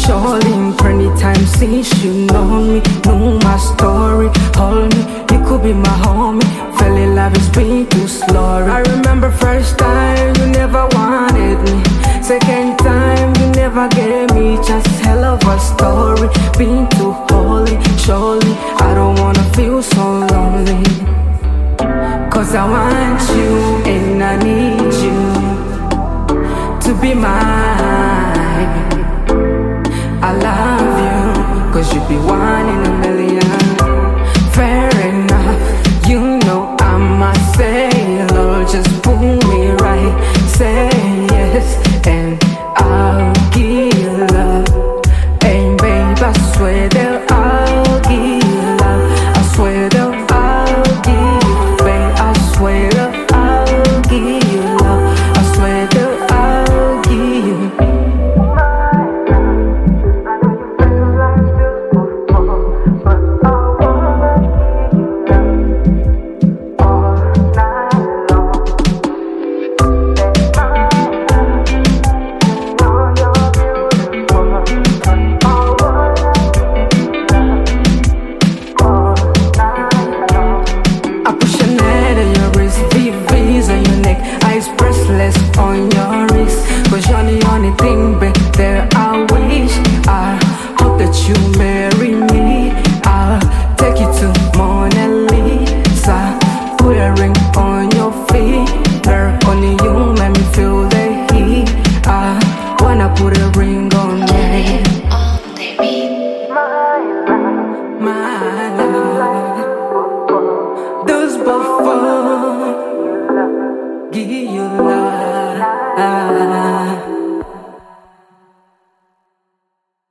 Charlene, plenty times since you know me, know my story. Hold me, you could be my homie. Fell in love, it's been too slow. I remember first time you never wanted me. Second time you never gave me just hell of a story. Been too holy, surely I don't wanna feel so lonely. Cause I want you and I need you to be mine. I love you, cause you be one in a million. Fair enough, you know I'm a sailor. Just pull me right, say yes, and I'll give love. And babe, I swear that I'll give love. I swear that I'll give, babe, I swear that I'll give love. I swear that I'll give. Bracelets on your wrist, cause you're the only thing better. I wish, I hope that you marry me. I'll take you to Mona Lisa, put a ring on your finger. Only you make me feel the heat. I wanna put a ring on me. My love, those before give you love.